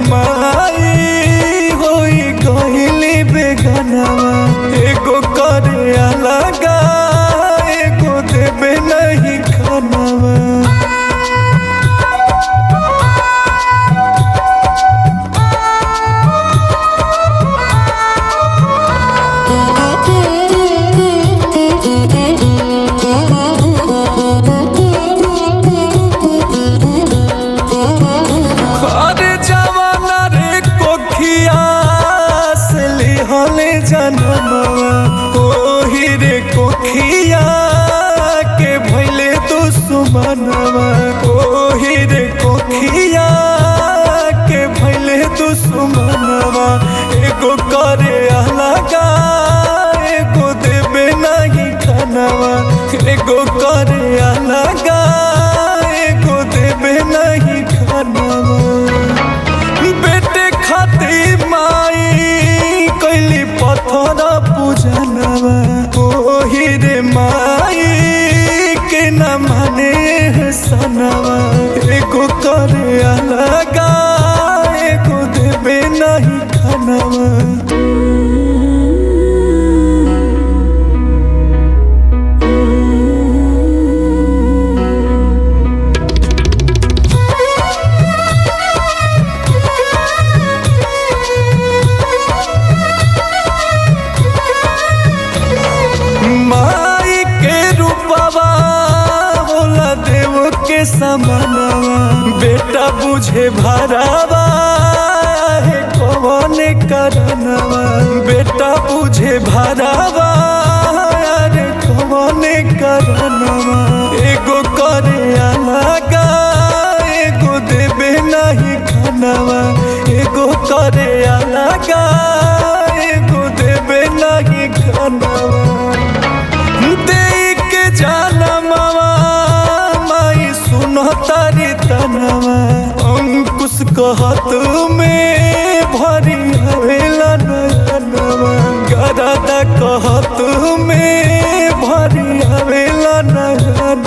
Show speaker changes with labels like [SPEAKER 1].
[SPEAKER 1] माई होई गइली बेगानवा एगो करे अलगा एगो देबे नहीं खानवा। ओही रे कोखिया के भइले दुश्मनवा ओही रे कोखिया के भइले दुश्मनवा एगो करे अलगा एगो देबे नहीं खानवा एगो करे अलगा एगो देबे नहीं खानवा। बेटे खातिर माई कैली पत्थर पूजनवा ओही रे माई के न माने सनवा एगो करे अलगा एगो देबे नहीं खानवा। माई के रूपवा होला देव के समानवा बेटा बुझे भरावा है कौन करनवा बेटा बुझे भरावा है कौन करनवा एगो करे अलगा एगो देबे नहीं खानवा एगो करे अलगा एगो देबे नहीं खानवा। देख जानमवा माई सुनो तारी तनवा अंकुश कहत में भरी हवेला नयनवा गरादा कहत में भरी हवेला नयनवा।